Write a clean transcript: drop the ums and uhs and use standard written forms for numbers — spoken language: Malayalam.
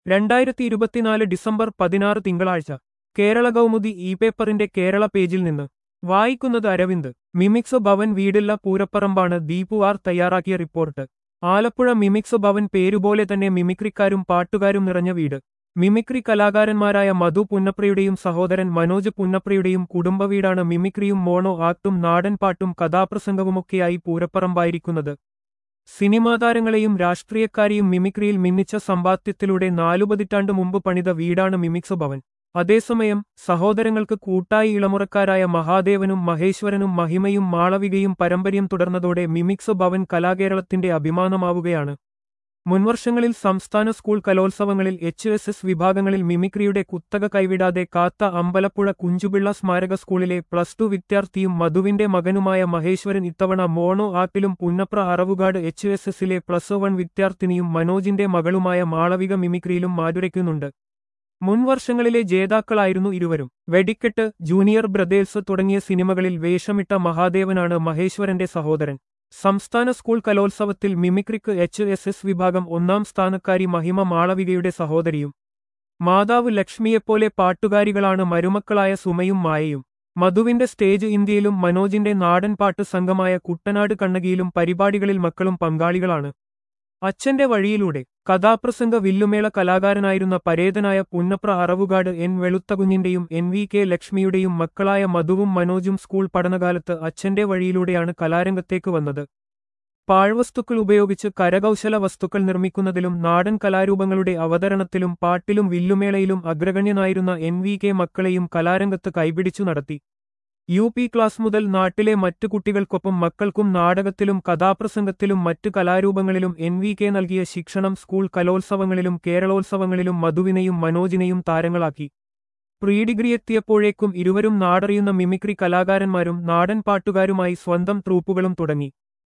2024 ഡിസംബർ 16 തിങ്കളാഴ്ച കേരള കൗമുദി ഇ പേപ്പറിന്റെ കേരള പേജിൽ നിന്ന് വായിക്കുന്നത് അരവിന്ദ്. മിമിക്സ് ഭവൻ വീടില്ല പൂരപ്പറമ്പാണ് ദീപു ആർ തയ്യാറാക്കിയ റിപ്പോർട്ട്. ആലപ്പുഴ മിമിക്സ് ഭവൻ പേരുപോലെ തന്നെ മിമിക്രിക്കാരും പാട്ടുകാരും നിറഞ്ഞ വീട്. മിമിക്രി കലാകാരന്മാരായ മധു പുന്നപ്രയുടെയും സഹോദരൻ മനോജ് പുന്നപ്രയുടെയും കുടുംബവീടാണ് മിമിക്രിയും മോണോ ആക്ടും നാടൻപാട്ടും കഥാപ്രസംഗവുമൊക്കെയായി പൂരപ്പറമ്പായിരിക്കുന്നത്. സിനിമാതാരങ്ങളെയും രാഷ്ട്രീയക്കാരെയും മിമിക്രിയിൽ മിന്നിച്ച സമ്പാദ്യത്തിലൂടെ 4 പതിറ്റാണ്ട് മുമ്പ് പണിത വീടാണ് മിമിക്സ് ഭവൻ. അതേസമയം സഹോദരങ്ങൾക്ക് കൂട്ടായി ഇളമുറക്കാരായ മഹാദേവനും മഹേശ്വരനും മഹിമയും മാളവികയും പരമ്പരയും തുടർന്നതോടെ മിമിക്സ് ഭവൻ കലാകേരളത്തിന്റെ അഭിമാനമാവുകയാണ്. മുൻവർഷങ്ങളിൽ സംസ്ഥാന സ്കൂൾ കലോത്സവങ്ങളിൽ HSS വിഭാഗങ്ങളിൽ മിമിക്രിയുടെ കുത്തക കൈവിടാതെ കാത്ത അമ്പലപ്പുഴ കുഞ്ചുപിള്ള സ്മാരക സ്കൂളിലെ +2 വിദ്യാർത്ഥിയും മധുവിന്റെ മകനുമായ മഹേശ്വരൻ ഇത്തവണ മോണോ ആക്ടിലും പുന്നപ്ര അറവുകാട് HSSലെ +1 വിദ്യാർത്ഥിനിയും മനോജിന്റെ മകളുമായ മാളവിക മിമിക്രിയിലും മാറ്റുരയ്ക്കുന്നുണ്ട്. മുൻവർഷങ്ങളിലെ ജേതാക്കളായിരുന്നു ഇരുവരും. വെടിക്കെട്ട്, ജൂനിയർ ബ്രദേഴ്സ് തുടങ്ങിയ സിനിമകളിൽ വേഷമിട്ട മഹാദേവനാണ് മഹേശ്വരന്റെ സഹോദരൻ. സംസ്ഥാന സ്കൂൾ കലോത്സവത്തിൽ മിമിക്രിക്ക് HSS വിഭാഗം 1ാം സ്ഥാനക്കാരി മഹിമ മാളവികയുടെ സഹോദരിയും. മാതാവ് ലക്ഷ്മിയെപ്പോലെ പാട്ടുകാരികളാണ് മരുമക്കളായ സുമയും മായയും. മധുവിന്റെ സ്റ്റേജ് ഇന്ത്യയിലും മനോജിന്റെ നാടൻപാട്ട് സംഘമായ കുട്ടനാട് കണ്ണകിയിലും പരിപാടികളിൽ മക്കളും പങ്കാളികളാണ്. അച്ഛന്റെ വഴിയിലൂടെ കഥാപ്രസംഗ വില്ലുമേള കലാകാരനായിരുന്ന പരേതനായ പുന്നപ്ര അറവുകാട് N വെളുത്തകുഞ്ഞിന്റെയും NVK ലക്ഷ്മിയുടെയും മക്കളായ മധുവും മനോജും സ്കൂൾ പഠനകാലത്ത് അച്ഛന്റെ വഴിയിലൂടെയാണ് കലാരംഗത്തേക്ക് വന്നത്. പാഴ്വസ്തുക്കൾ ഉപയോഗിച്ച് കരകൗശല വസ്തുക്കൾ നിർമ്മിക്കുന്നതിലും നാടൻ കലാരൂപങ്ങളുടെ അവതരണത്തിലും പാട്ടിലും വില്ലുമേളയിലും അഗ്രഗണ്യനായിരുന്ന NVK മക്കളെയും കലാരംഗത്ത് കൈപിടിച്ചു നടത്തി. UP ക്ലാസ് മുതൽ നാട്ടിലെ മറ്റു കുട്ടികൾക്കൊപ്പം മക്കൾക്കും നാടകത്തിലും കഥാപ്രസംഗത്തിലും മറ്റു കലാരൂപങ്ങളിലും NVK നൽകിയ ശിക്ഷണം സ്കൂൾ കലോത്സവങ്ങളിലും കേരളോത്സവങ്ങളിലും മധുവിനെയും മനോജിനെയും താരങ്ങളാക്കി. പ്രീഡിഗ്രി എത്തിയപ്പോഴേക്കും ഇരുവരും നാടറിയുന്ന മിമിക്രി കലാകാരന്മാരും നാടൻ പാട്ടുകാരുമായി സ്വന്തം ട്രൂപ്പുകളും തുടങ്ങി.